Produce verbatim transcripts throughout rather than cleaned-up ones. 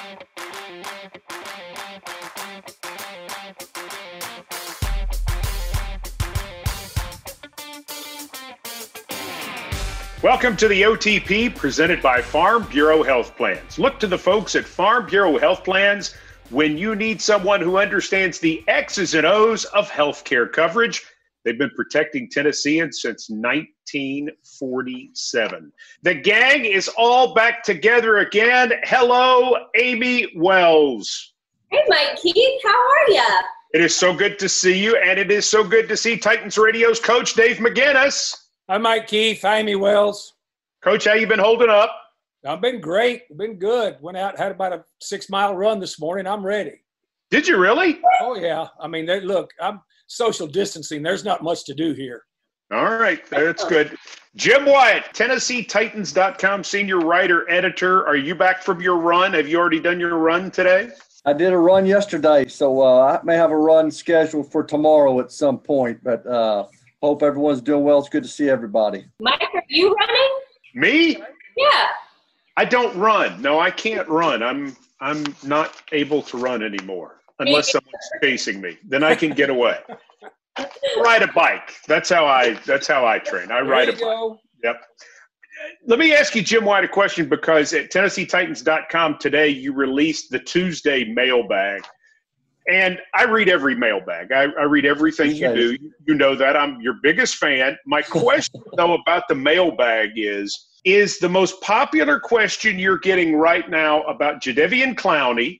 Welcome to the O T P presented by Farm Bureau Health Plans. Look to the folks at Farm Bureau Health Plans when you need someone who understands the X's and O's of healthcare coverage. They've been protecting Tennesseans since nineteen forty-seven. The gang is all back together again. Hello, Amy Wells. Hey, Mike Keith, how are you? It is so good to see you, and it is so good to see Titans Radio's Coach Dave McGinnis. Hi, Mike Keith. Hi, Amy Wells. Coach, how you been holding up? I've been great. Been good. Went out, had about a six-mile run this morning. I'm ready. Did you really? Oh, yeah. I mean, they, look, I'm social distancing. There's not much to do here. All right. That's good. Jim Wyatt, Tennessee Titans dot com senior writer, editor. Are you back from your run? Have you already done your run today? I did a run yesterday, so uh, I may have a run scheduled for tomorrow at some point, but uh, – hope everyone's doing well. It's good to see everybody. Mike, are you running? Me? Yeah. I don't run. No, I can't run. I'm I'm not able to run anymore unless someone's chasing me. Then I can get away. Ride a bike. That's how I that's how I train. I ride a bike. Go. Yep. Let me ask you, Jim White, a question, because at Tennessee Titans dot com today you released the Tuesday mailbag. And I read every mailbag. I, I read everything you do. You know that. I'm your biggest fan. My question, though, about the mailbag is, is the most popular question you're getting right now about Jadeveon Clowney,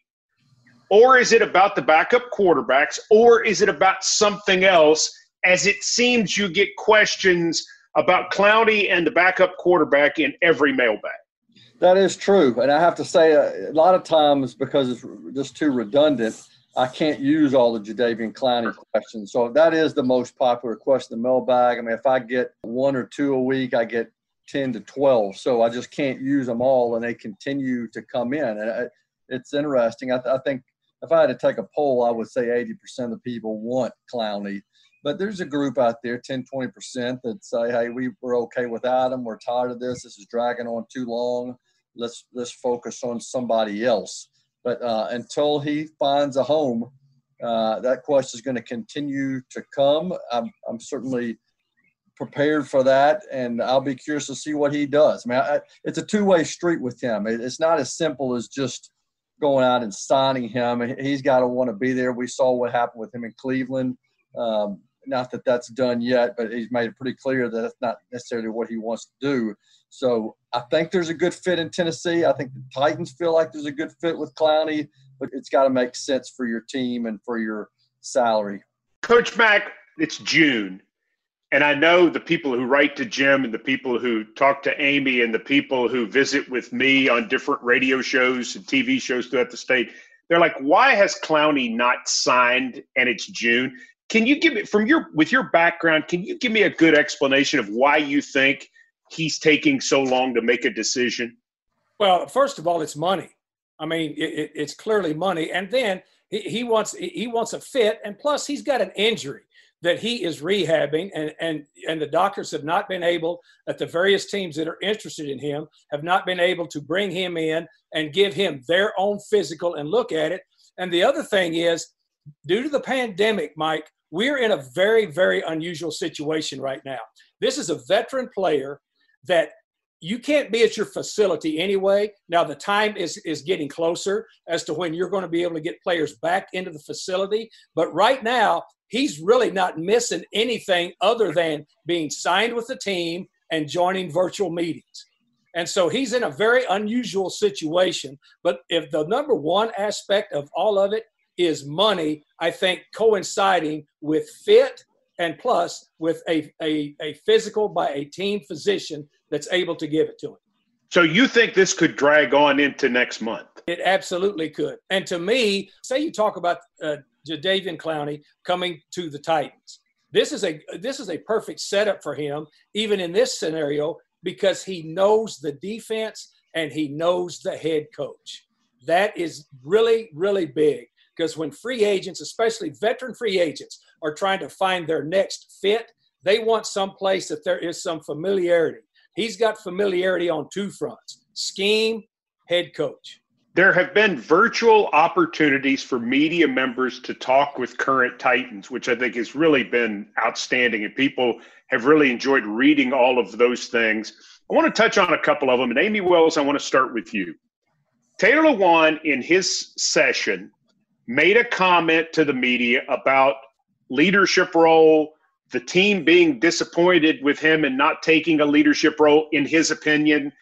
or is it about the backup quarterbacks, or is it about something else, as it seems you get questions about Clowney and the backup quarterback in every mailbag? That is true. And I have to say, a lot of times, because it's just too redundant, I can't use all the Jadeveon Clowney questions. So that is the most popular question in the mailbag. I mean, if I get one or two a week, I get ten to twelve. So I just can't use them all, and they continue to come in. And I, it's interesting. I, th- I think if I had to take a poll, I would say eighty percent of the people want Clowney. But there's a group out there, ten, twenty percent, that say, hey, we, we're okay without him. We're tired of this. This is dragging on too long. Let's, let's focus on somebody else. But uh, until he finds a home, uh, that question is going to continue to come. I'm, I'm certainly prepared for that, and I'll be curious to see what he does. I mean, I, it's a two-way street with him. It, it's not as simple as just going out and signing him. He's got to want to be there. We saw what happened with him in Cleveland. Um, not that that's done yet, but he's made it pretty clear that it's not necessarily what he wants to do. So I think there's a good fit in Tennessee. I think the Titans feel like there's a good fit with Clowney, but it's got to make sense for your team and for your salary. Coach Mack, it's June, and I know the people who write to Jim and the people who talk to Amy and the people who visit with me on different radio shows and T V shows throughout the state, they're like, why has Clowney not signed and it's June? Can you give me, from your with your background, can you give me a good explanation of why you think he's taking so long to make a decision? Well, first of all, it's money. I mean, it, it, it's clearly money. And then he, he wants he wants a fit. And plus, he's got an injury that he is rehabbing. And, and, and the doctors have not been able, at the various teams that are interested in him, have not been able to bring him in and give him their own physical and look at it. And the other thing is, due to the pandemic, Mike, we're in a very, very unusual situation right now. This is a veteran player that you can't be at your facility anyway. Now, the time is, is getting closer as to when you're going to be able to get players back into the facility. But right now, he's really not missing anything other than being signed with the team and joining virtual meetings. And so he's in a very unusual situation. But if the number one aspect of all of it is money, I think coinciding with fit and plus with a, a, a physical by a team physician that's able to give it to him. So you think this could drag on into next month? It absolutely could. And to me, say you talk about uh, Jadeveon Clowney coming to the Titans. This is a this is a perfect setup for him, even in this scenario, because he knows the defense and he knows the head coach. That is really, really big. Because when free agents, especially veteran free agents, are trying to find their next fit, they want some place that there is some familiarity. He's got familiarity on two fronts: scheme, head coach. There have been virtual opportunities for media members to talk with current Titans, which I think has really been outstanding, and people have really enjoyed reading all of those things. I want to touch on a couple of them, and Amy Wells, I want to start with you. Taylor Lewan, in his session, made a comment to the media about leadership role, the team being disappointed with him and not taking a leadership role, in his opinion,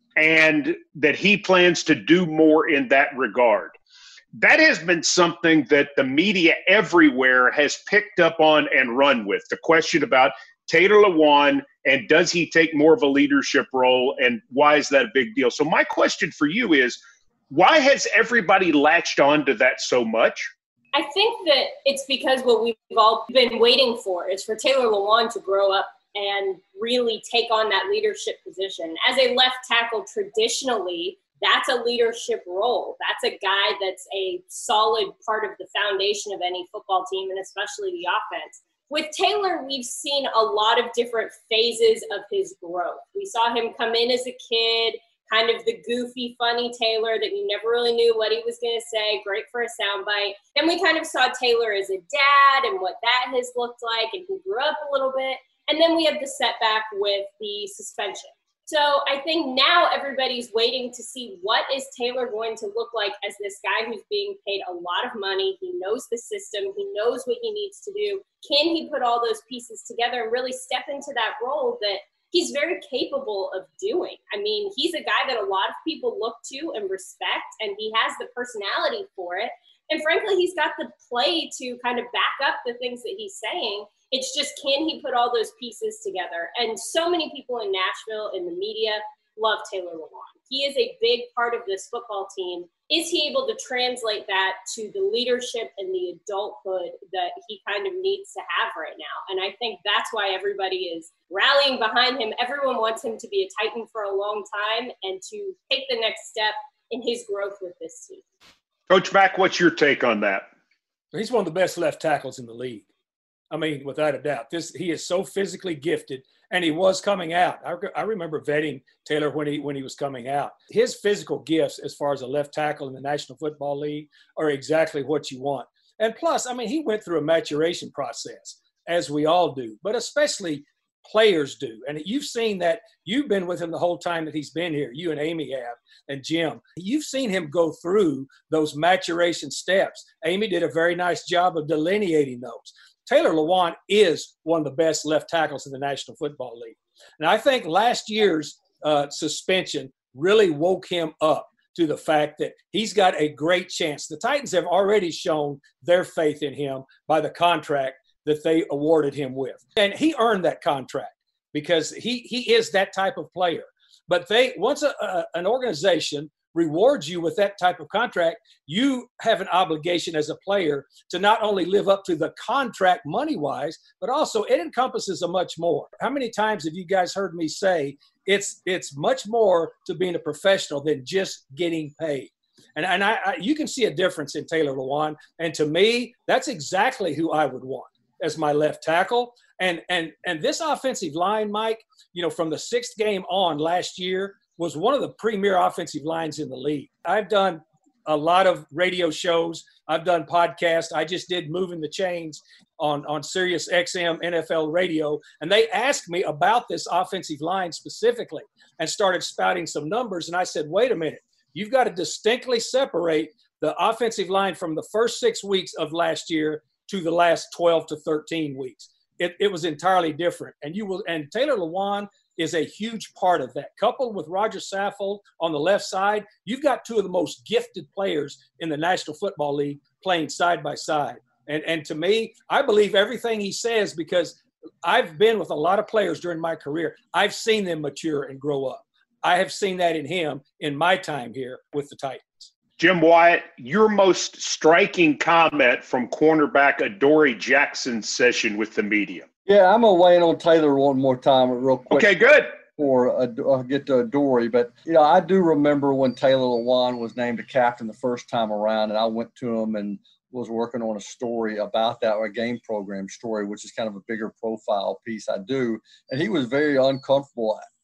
and that he plans to do more in that regard. That has been something that the media everywhere has picked up on and run with. The question about Taylor Lewan and does he take more of a leadership role, and why is that a big deal? So my question for you is, why has everybody latched on to that so much? I think that it's because what we've all been waiting for is for Taylor Lewan to grow up and really take on that leadership position. As a left tackle, traditionally, that's a leadership role. That's a guy that's a solid part of the foundation of any football team, and especially the offense. With Taylor, we've seen a lot of different phases of his growth. We saw him come in as a kid, kind of the goofy, funny Taylor that you never really knew what he was going to say, great for a soundbite. Then we kind of saw Taylor as a dad and what that has looked like, and he grew up a little bit. And then we have the setback with the suspension. So I think now everybody's waiting to see what is Taylor going to look like as this guy who's being paid a lot of money. He knows the system. He knows what he needs to do. Can he put all those pieces together and really step into that role that he's very capable of doing? I mean, he's a guy that a lot of people look to and respect, and he has the personality for it. And frankly, he's got the play to kind of back up the things that he's saying. It's just, can he put all those pieces together? And so many people in Nashville, in the media, love Taylor Lewan. He is a big part of this football team. Is he able to translate that to the leadership and the adulthood that he kind of needs to have right now? And I think that's why everybody is rallying behind him. Everyone wants him to be a Titan for a long time and to take the next step in his growth with this team. Coach Mack, what's your take on that? He's one of the best left tackles in the league. I mean, without a doubt, this he is so physically gifted, and he was coming out. I, I remember vetting Taylor when he when he was coming out. His physical gifts, as far as a left tackle in the National Football League, are exactly what you want. And plus, I mean, he went through a maturation process, as we all do, but especially players do. And you've seen that. You've been with him the whole time that he's been here. You and Amy have, and Jim. You've seen him go through those maturation steps. Amy did a very nice job of delineating those. Taylor Lewan is one of the best left tackles in the National Football League. And I think last year's uh, suspension really woke him up to the fact that he's got a great chance. The Titans have already shown their faith in him by the contract that they awarded him with. And he earned that contract because he, he is that type of player. But they once a, a, an organization rewards you with that type of contract, you have an obligation as a player to not only live up to the contract money-wise, but also it encompasses a much more. How many times have you guys heard me say it's it's much more to being a professional than just getting paid? And, and I, I you can see a difference in Taylor Lewan. And to me, that's exactly who I would want as my left tackle. And and and this offensive line, Mike, you know, from the sixth game on last year, was one of the premier offensive lines in the league. I've done a lot of radio shows. I've done podcasts. I just did Moving the Chains on, on Sirius X M N F L radio. And they asked me about this offensive line specifically and started spouting some numbers. And I said, wait a minute, you've got to distinctly separate the offensive line from the first six weeks of last year to the last twelve to thirteen weeks. It, it was entirely different. And you will, and Taylor Lewan is a huge part of that. Coupled with Roger Saffold on the left side, you've got two of the most gifted players in the National Football League playing side by side. And, and to me, I believe everything he says because I've been with a lot of players during my career. I've seen them mature and grow up. I have seen that in him in my time here with the Titans. Jim Wyatt, your most striking comment from cornerback Adoree Jackson's session with the media. Yeah, I'm going to weigh in on Taylor one more time real quick. Okay, good. Before I get to Adoree. But, you know, I do remember when Taylor Lewan was named a captain the first time around, and I went to him and was working on a story about that, or a game program story, which is kind of a bigger profile piece I do. And he was very uncomfortable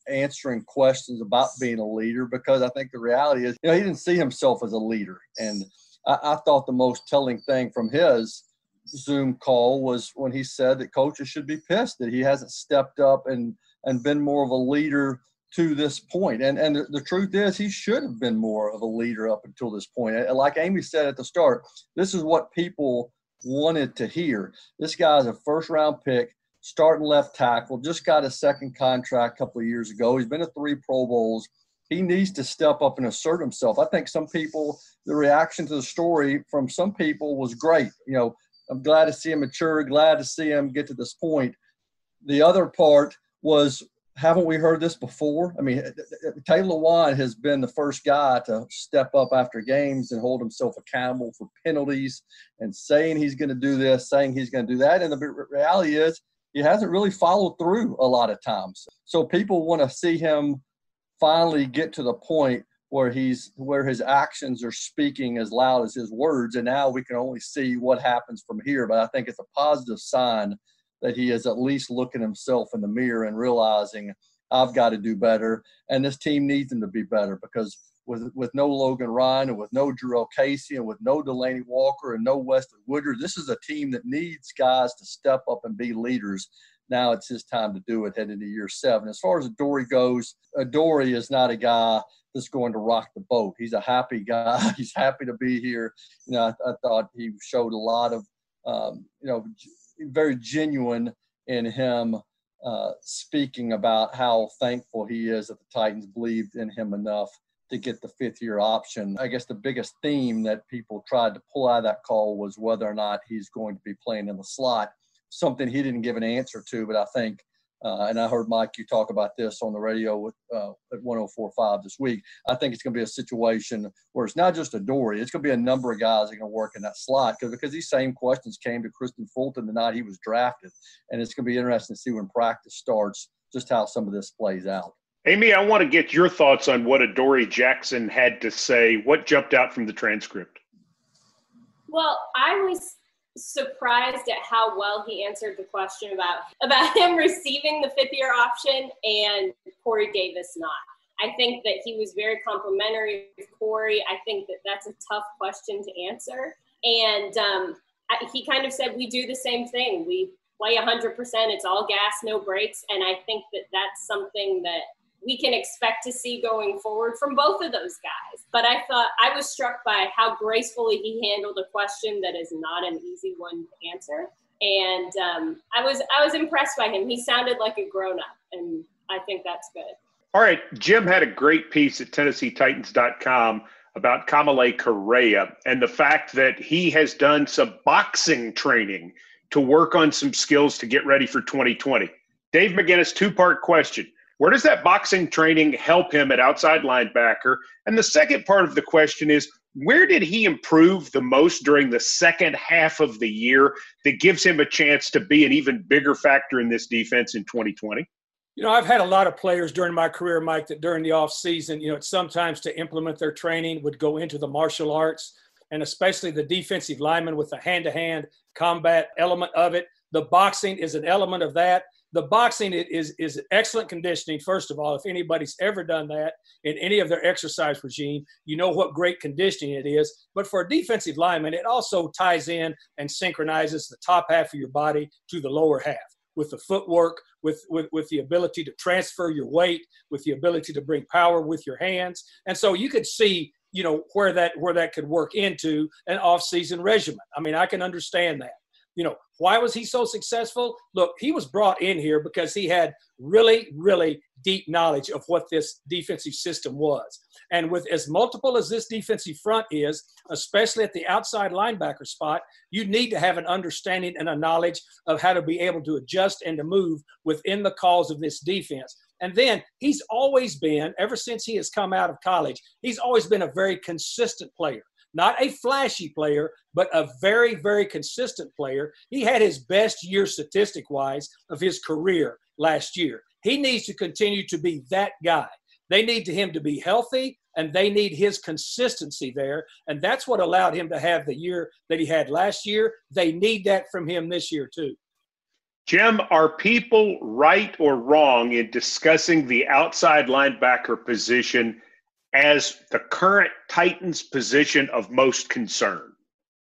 answering questions about being a leader, because I think the reality is, you know, he didn't see himself as a leader. And I, I thought the most telling thing from his Zoom call was when he said that coaches should be pissed that he hasn't stepped up and, and been more of a leader to this point. And, and the, the truth is, he should have been more of a leader up until this point. And like Amy said at the start, this is what people wanted to hear. This guy's a first-round pick, starting left tackle, just got a second contract a couple of years ago. He's been to three Pro Bowls. He needs to step up and assert himself. I think some people, the reaction to the story from some people was great. You know, I'm glad to see him mature, glad to see him get to this point. The other part was, haven't we heard this before? I mean, Taylor Lewan has been the first guy to step up after games and hold himself accountable for penalties and saying he's going to do this, saying he's going to do that. And the reality is, he hasn't really followed through a lot of times. So people want to see him finally get to the point where he's where his actions are speaking as loud as his words. And now we can only see what happens from here. But I think it's a positive sign that he is at least looking himself in the mirror and realizing, I've got to do better. And this team needs him to be better, because with with no Logan Ryan and with no Jurrell Casey and with no Delanie Walker and no Wesley Woodard, this is a team that needs guys to step up and be leaders. Now it's his time to do it heading into year seven. As far as Adoree goes, Adoree is not a guy that's going to rock the boat. He's a happy guy. He's happy to be here. You know, I, I thought he showed a lot of, um, you know, very genuine in him uh, speaking about how thankful he is that the Titans believed in him enough to get the fifth year option. I guess the biggest theme that people tried to pull out of that call was whether or not he's going to be playing in the slot, something he didn't give an answer to. But I think, uh, and I heard Mike, you talk about this on the radio with, uh, at one oh four point five this week. I think it's going to be a situation where it's not just Adoree. It's going to be a number of guys that are going to work in that slot, because because these same questions came to Kristen Fulton the night he was drafted. And it's going to be interesting to see when practice starts just how some of this plays out. Amy, I want to get your thoughts on what Adoree Jackson had to say. What jumped out from the transcript? Well, I was surprised at how well he answered the question about, about him receiving the fifth year option and Corey Davis not. I think that he was very complimentary with Corey. I think that that's a tough question to answer. And um, I, he kind of said, we do the same thing. We play one hundred percent. It's all gas, no brakes. And I think that that's something that we can expect to see going forward from both of those guys. But I thought I was struck by how gracefully he handled a question that is not an easy one to answer. And um, I was I was impressed by him. He sounded like a grown-up, and I think that's good. All right, Jim had a great piece at Tennessee Titans dot com about Kamalei Correa and the fact that he has done some boxing training to work on some skills to get ready for twenty twenty. Dave McGinnis, two-part question. Where does that boxing training help him at outside linebacker? And the second part of the question is, where did he improve the most during the second half of the year that gives him a chance to be an even bigger factor in this defense in twenty twenty? You know, I've had a lot of players during my career, Mike, that during the off season, you know, sometimes to implement their training would go into the martial arts, and especially the defensive lineman with the hand-to-hand combat element of it. The boxing is an element of that. The boxing is, is excellent conditioning, first of all. If anybody's ever done that in any of their exercise regime, you know what great conditioning it is. But for a defensive lineman, it also ties in and synchronizes the top half of your body to the lower half with the footwork, with, with, with the ability to transfer your weight, with the ability to bring power with your hands. And so you could see, you know, where that, where that could work into an off-season regimen. I mean, I can understand that. You know, why was he so successful? Look, he was brought in here because he had really, really deep knowledge of what this defensive system was. And with as multiple as this defensive front is, especially at the outside linebacker spot, you need to have an understanding and a knowledge of how to be able to adjust and to move within the calls of this defense. And then he's always been, ever since he has come out of college, he's always been a very consistent player. Not a flashy player, but a very, very consistent player. He had his best year statistic-wise of his career last year. He needs to continue to be that guy. They need him to be healthy, and they need his consistency there. And that's what allowed him to have the year that he had last year. They need that from him this year, too. Jim, are people right or wrong in discussing the outside linebacker position as the current Titans position of most concern?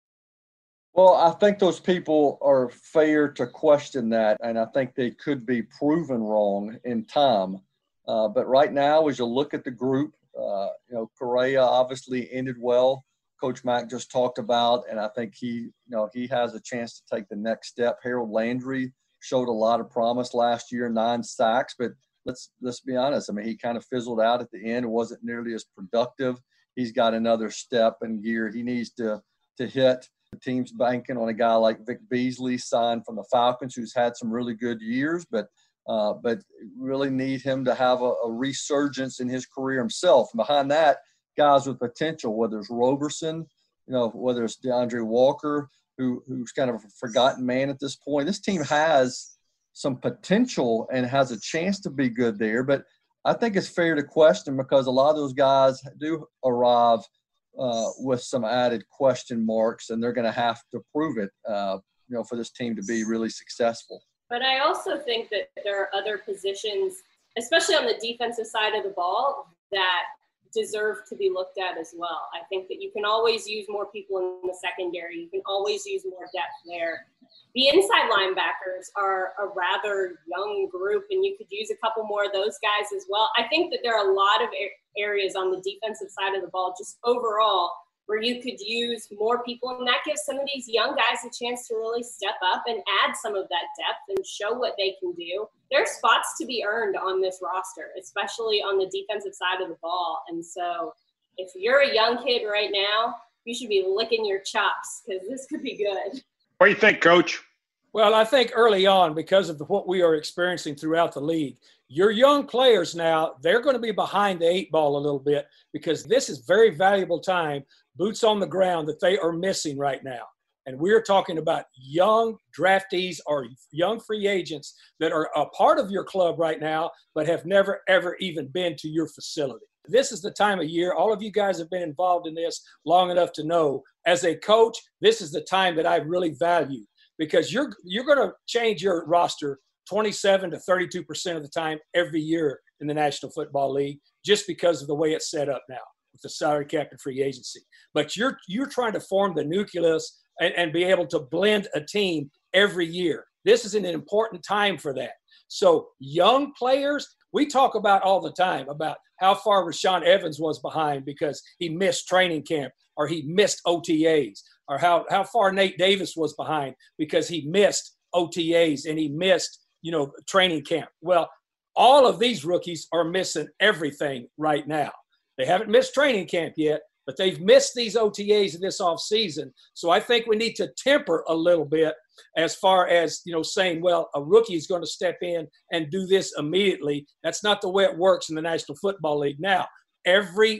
Well, I think those people are fair to question that, and I think they could be proven wrong in time. Uh, but right now, as you look at the group, uh, you know, Correa obviously ended well. Coach Mack just talked about, and I think he, you know, he has a chance to take the next step. Harold Landry showed a lot of promise last year, nine sacks, but let's let's be honest. I mean, he kind of fizzled out at the end. It wasn't nearly as productive. He's got another step in gear he needs to to hit. The team's banking on a guy like Vic Beasley, signed from the Falcons, who's had some really good years, but uh, but really need him to have a, a resurgence in his career himself. And behind that, guys with potential, whether it's Roberson, you know, whether it's DeAndre Walker, who who's kind of a forgotten man at this point. This team has some potential and has a chance to be good there, but I think it's fair to question because a lot of those guys do arrive uh, with some added question marks, and they're going to have to prove it, uh, you know, for this team to be really successful. But I also think that there are other positions, especially on the defensive side of the ball, that deserve to be looked at as well. I think that you can always use more people in the secondary. You can always use more depth there. The inside linebackers are a rather young group, and you could use a couple more of those guys as well. I think that there are a lot of areas on the defensive side of the ball, just overall, where you could use more people, and that gives some of these young guys a chance to really step up and add some of that depth and show what they can do. There are spots to be earned on this roster, especially on the defensive side of the ball. And so if you're a young kid right now, you should be licking your chops because this could be good. What do you think, Coach? Well, I think early on, because of the, what we are experiencing throughout the league, your young players now, they're going to be behind the eight ball a little bit because this is very valuable time, boots on the ground, that they are missing right now. And we're talking about young draftees or young free agents that are a part of your club right now, but have never, ever even been to your facility. This is the time of year. All of you guys have been involved in this long enough to know, as a coach, this is the time that I really value because you're you're going to change your roster twenty-seven to thirty-two percent of the time every year in the National Football League just because of the way it's set up now with the salary cap and free agency. But you're you're trying to form the nucleus and, and be able to blend a team every year. This is an important time for that. So young players, we talk about all the time about how far Rashaan Evans was behind because he missed training camp or he missed O T As, or how, how far Nate Davis was behind because he missed O T As and he missed, you know, training camp. Well, all of these rookies are missing everything right now. They haven't missed training camp yet, but they've missed these O T As in this offseason. So I think we need to temper a little bit as far as, you know, saying, well, a rookie is going to step in and do this immediately. That's not the way it works in the National Football League. Now, every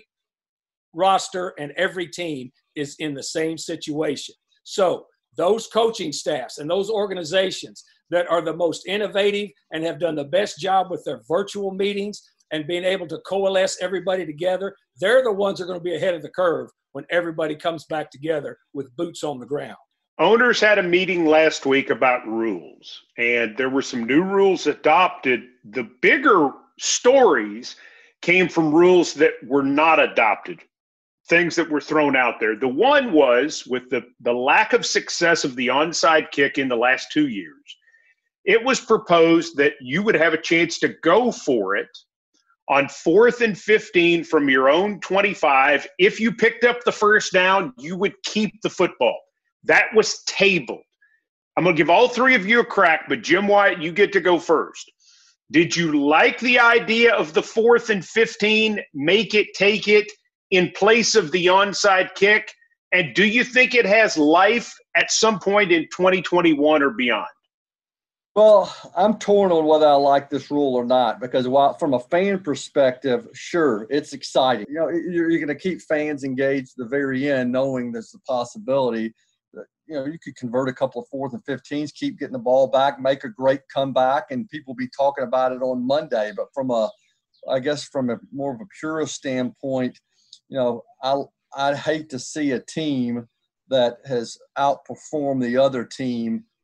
roster and every team is in the same situation. So those coaching staffs and those organizations that are the most innovative and have done the best job with their virtual meetings and being able to coalesce everybody together, they're the ones that are going to be ahead of the curve when everybody comes back together with boots on the ground. Owners had a meeting last week about rules, and there were some new rules adopted. The bigger stories came from rules that were not adopted, things that were thrown out there. The one was with the, the lack of success of the onside kick in the last two years, it was proposed that you would have a chance to go for it on fourth and fifteen from your own twenty-five. If you picked up the first down, you would keep the football. That was tabled. I'm going to give all three of you a crack, but Jim Wyatt, you get to go first. Did you like the idea of the fourth and fifteen, make it, take it, in place of the onside kick? And do you think it has life at some point in twenty twenty-one or beyond? Well, I'm torn on whether I like this rule or not because while from a fan perspective, sure, it's exciting. You know, you're, you're going to keep fans engaged to the very end knowing there's a possibility that, you know, you could convert a couple of fourth and fifteens, keep getting the ball back, make a great comeback, and people be talking about it on Monday. But from a, I guess from a more of a purist standpoint, you know, I, I'd hate to see a team that has outperformed the other team,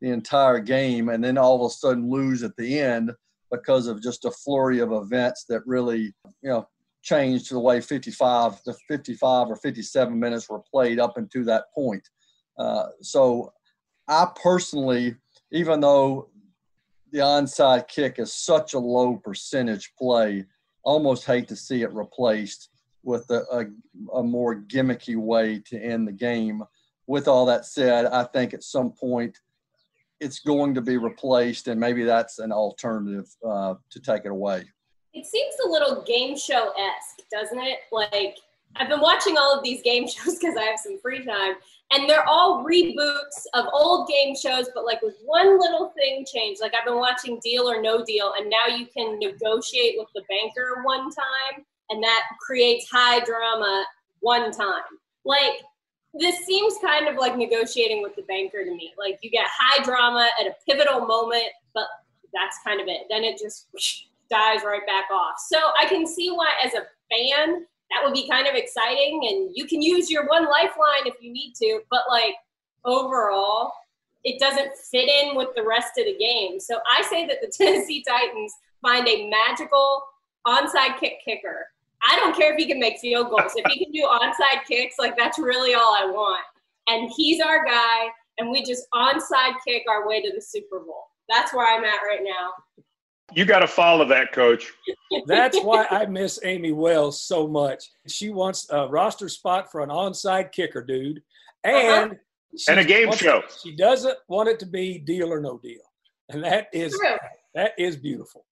the entire game and then all of a sudden lose at the end because of just a flurry of events that really, you know, changed the way fifty-five, the fifty-five or fifty-seven minutes were played up until that point. Uh, so I personally, even though the onside kick is such a low percentage play, almost hate to see it replaced with a, a, a more gimmicky way to end the game. With all that said, I think at some point it's going to be replaced, and maybe that's an alternative uh, to take it away. It seems a little game show-esque, doesn't it? Like, I've been watching all of these game shows because I have some free time, and they're all reboots of old game shows, but like with one little thing changed. Like, I've been watching Deal or No Deal, and now you can negotiate with the banker one time, and that creates high drama one time. Like, this seems kind of like negotiating with the banker to me. Like, you get high drama at a pivotal moment, but that's kind of it. Then it just whoosh, dies right back off. So I can see why, as a fan, that would be kind of exciting, and you can use your one lifeline if you need to, but like overall, it doesn't fit in with the rest of the game. So I say that the Tennessee Titans find a magical onside kick kicker. I don't care if he can make field goals. If he can do onside kicks, like, that's really all I want. And he's our guy, and we just onside kick our way to the Super Bowl. That's where I'm at right now. You got to follow that, Coach. That's why I miss Amy Wells so much. She wants a roster spot for an onside kicker, dude. And uh-huh. and a game wants, show. She doesn't want it to be Deal or No Deal. And that is True. that is beautiful.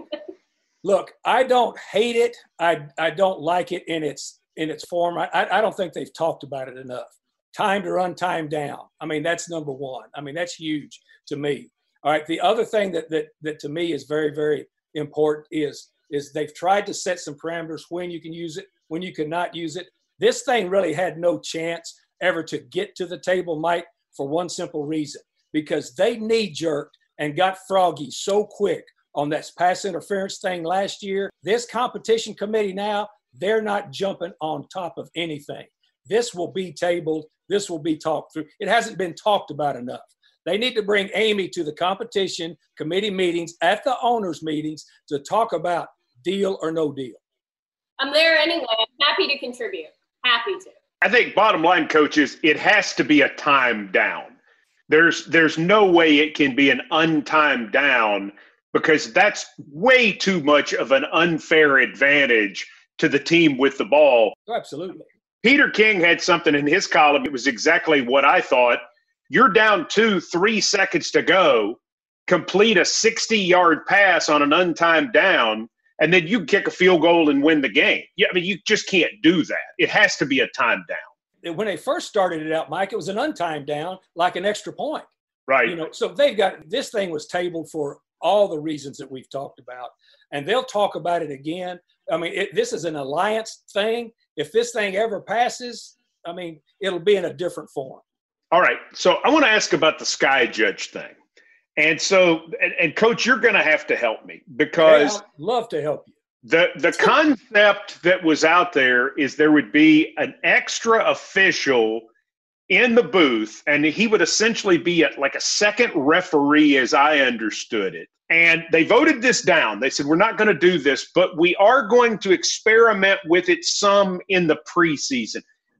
Look, I don't hate it. I I don't like it in its in its form. I I don't think they've talked about it enough. Timed or untimed down. I mean, that's number one. I mean, that's huge to me. All right. The other thing that that that to me is very, very important is is they've tried to set some parameters when you can use it, when you cannot use it. This thing really had no chance ever to get to the table, Mike, for one simple reason, because they knee-jerked and got froggy so quick on that pass interference thing last year. This competition committee now, they're not jumping on top of anything. This will be tabled. This will be talked through. It hasn't been talked about enough. They need to bring Amy to the competition committee meetings, at the owners' meetings, to talk about deal or no deal. I'm there anyway. I'm happy to contribute. Happy to. I think bottom line, Coach, is it has to be a time down. There's there's no way it can be an untimed down, because that's way too much of an unfair advantage to the team with the ball. Oh, absolutely. Peter King had something in his column. It was exactly what I thought. You're down two, three seconds to go, complete a sixty-yard pass on an untimed down, and then you kick a field goal and win the game. Yeah, I mean, you just can't do that. It has to be a time down. When they first started it out, Mike, it was an untimed down, like an extra point. Right. You know, so they've got – this thing was tabled for all the reasons that we've talked about, and they'll talk about it again. I mean, it, this is an alliance thing. If this thing ever passes, I mean, it'll be in a different form. All right. So I want to ask about the Sky Judge thing. And so, and, and Coach, you're going to have to help me, because hey, I'd love to help you. The, the concept that was out there is there would be an extra official in the booth, and he would essentially be a, like a second referee, as I understood it. And they voted this down. They said, we're not going to do this, but we are going to experiment with it some in the preseason.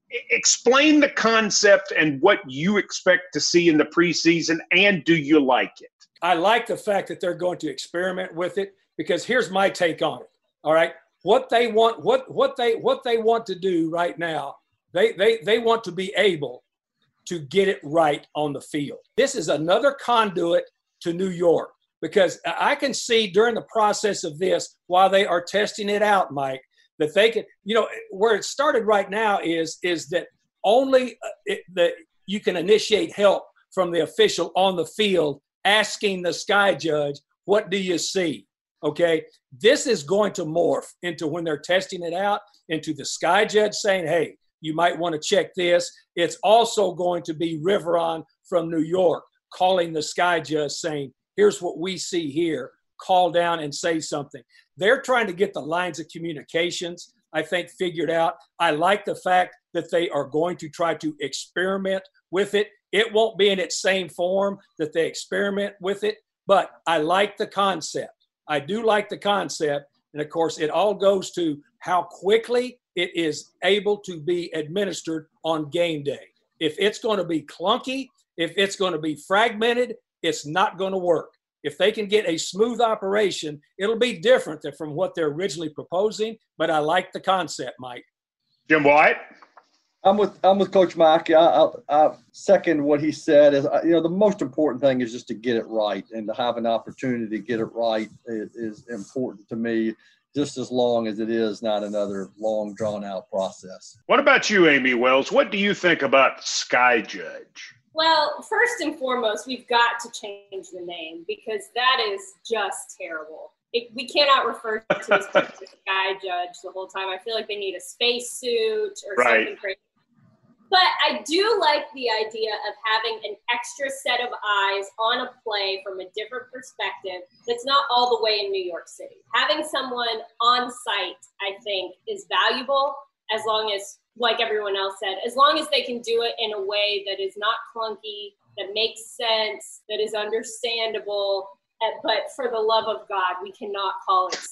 Explain the concept and what you expect to see in the preseason, and do you like it? I like the fact that they're going to experiment with it, because here's my take on it. All right, what they want, what what they what they want to do right now, they they they want to be able to get it right on the field. This is another conduit to New York, because I can see during the process of this, while they are testing it out, Mike, that they can, you know, where it started right now is is that only it, that you can initiate help from the official on the field asking the Sky Judge, what do you see? Okay, this is going to morph into, when they're testing it out, into the Sky Judge saying, hey, you might want to check this. It's also going to be Riveron from New York calling the Sky Judge saying, here's what we see here. Call down and say something. They're trying to get the lines of communications, I think, figured out. I like the fact that they are going to try to experiment with it. It won't be in its same form that they experiment with it, but I like the concept. I do like the concept. And of course, it all goes to how quickly it is able to be administered on game day. If it's going to be clunky, if it's going to be fragmented, it's not going to work. If they can get a smooth operation, it'll be different than from what they're originally proposing, but I like the concept, Mike. Jim Wyatt? I'm with I'm with Coach Mike. I, I, I second what he said. Is you know the most important thing is just to get it right, and to have an opportunity to get it right is, is important to me, just as long as it is not another long drawn out process. What about you, Amy Wells? What do you think about Sky Judge? Well, first and foremost, we've got to change the name because that is just terrible. It, we cannot refer to this as a Sky Judge the whole time. I feel like they need a spacesuit or right. something crazy. But I do like the idea of having an extra set of eyes on a play from a different perspective that's not all the way in New York City. Having someone on site, I think, is valuable as long as, like everyone else said, as long as they can do it in a way that is not clunky, that makes sense, that is understandable. But for the love of God, we cannot call it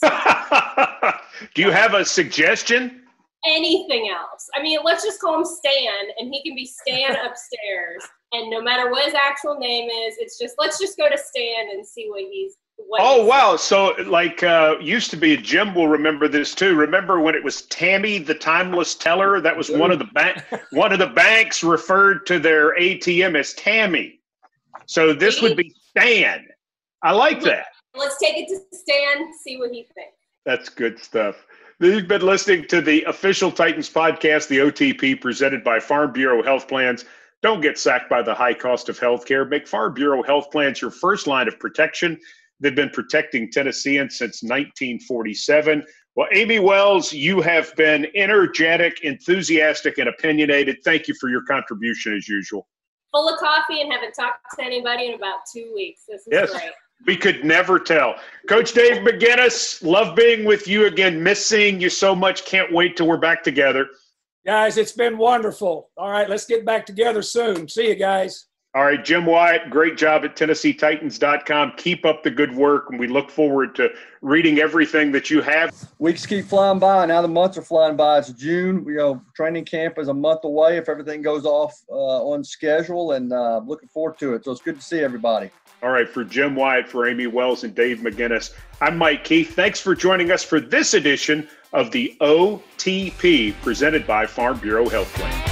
Sky. Do you have a suggestion? Anything else. I mean, let's just call him Stan, and he can be Stan upstairs. And no matter what his actual name is, it's just, let's just go to Stan and see what he's, what Oh, he's wow. So, like, uh, used to be, Jim will remember this too. Remember when it was Tammy, the timeless teller? That was one of the bank, one of the banks referred to their A T M as Tammy. So this would be Stan. I like that. Let's take it to Stan, see what he thinks. That's good stuff. You've been listening to the official Titans podcast, the O T P, presented by Farm Bureau Health Plans. Don't get sacked by the high cost of health care. Make Farm Bureau Health Plans your first line of protection. They've been protecting Tennesseans since nineteen forty-seven. Well, Amy Wells, you have been energetic, enthusiastic, and opinionated. Thank you for your contribution as usual. Full of coffee and haven't talked to anybody in about two weeks. This is yes. great. We could never tell. Coach Dave McGinnis, love being with you again. Miss seeing you so much. Can't wait till we're back together. Guys, it's been wonderful. All right, let's get back together soon. See you guys. All right, Jim Wyatt, great job at Tennessee Titans dot com. Keep up the good work, and we look forward to reading everything that you have. Weeks keep flying by. Now the months are flying by. It's June. You know, training camp is a month away if everything goes off uh, on schedule, and uh, looking forward to it. So it's good to see everybody. All right, for Jim Wyatt, for Amy Wells, and Dave McGinnis, I'm Mike Keith. Thanks for joining us for this edition of the O T P presented by Farm Bureau Health Plans.